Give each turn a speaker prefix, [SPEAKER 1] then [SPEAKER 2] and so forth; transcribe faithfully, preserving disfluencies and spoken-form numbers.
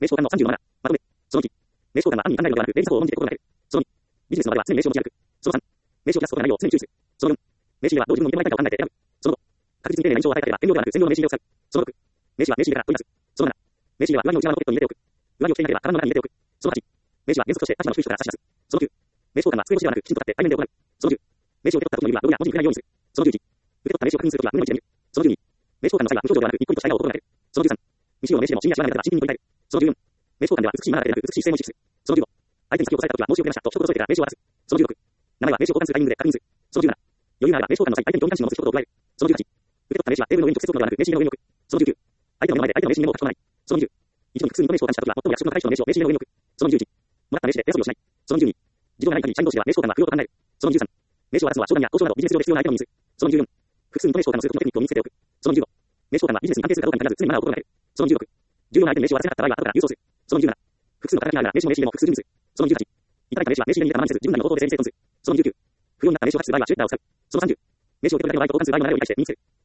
[SPEAKER 1] 名刺交換のさんじゅうのなな、まとめ。そのいち、名刺交換は案に考えるのではなく、便利さを重んじていくことができる。そのに、ビジネスの場では常に名刺を持ち歩く。そのさん、名刺を出すことがないよう常に注意する。そのよん、名刺にはどう自分の認めたいかを考えて選ぶ。そのご、確実に丁寧な印象を与えたければ、遠慮ではなく専用の名刺入れを使う。そのろく、名刺は名刺入れから取り出す。そのなな、名刺入れは上着の内側のポケットに入れておく。上着を着ていなければ、カバンの中に入れておく。そのはち、名刺は原則として立場の低い人から差し出す。そのきゅう、名刺交換は机越しではなく、きちんと立って対面で行う。そのじゅう、名刺を受け取った時の指はロゴや文字に触れないようにする。そのじゅういち、受け取った名刺を確認するときは胸の位置で見る。そのじゅうに、名刺交換の際は無表情ではなく、にっこりとした笑顔を心がける。そのじゅうさん、未使用の名刺でも地味な知らない方が真剣に取りたえる。そのじゅうよん、名刺交換では美しいマナーだけでなく美しい姿勢も意識する。そのじゅうご、相手に先を押さえたときは申し遅れましたと一言添えてから名刺を渡す。そのじゅうろく、名前は名刺を交換するタイミングで確認する。そのじゅうなな、余裕があれば名刺交換の際相手に興味関心を持つ一言を加える。そのじゅうはち、受け取った名刺はテーブルの上に直接置くのではなく名刺入れの上に置く。そのじゅうきゅう、相手の目の前で相手の名刺にメモを書き込まない。そのにじゅう、一度に複数人と名刺を交換したときは最も約束の高い人の名刺を名刺入れの上に置く。そのにじゅういち、もらった名刺で手遊びをしない。そのにじゅうに、事情がない限り社員同士では名刺交換は不要と考える。そのにじゅうさん、名刺を渡すのは商談や交渉などビジネス上で必要な相手のみにする。そのにじゅうよん、複数人と名刺交換をする時のテクニックを身につけておく。そのにじゅうご、名刺交換はビジネスに関係するかどうかに限らず常にマナーを心がける。そのにじゅうろく、重要な相手に名刺を渡せなかった場合は後から郵送する。そのにじゅうなな、複数の形があるなら名刺も名刺入れも複数人にする。そのにじゅうはち、いただいた名刺は名刺入れに入れたままにせず自分なりの方法で整理整頓する。そのにじゅうきゅう、不要になった名刺を渡す場合は中途を使う。そのさんじゅう、名刺を受け取るだけの場合と交換する場合の流れを理解して身につける。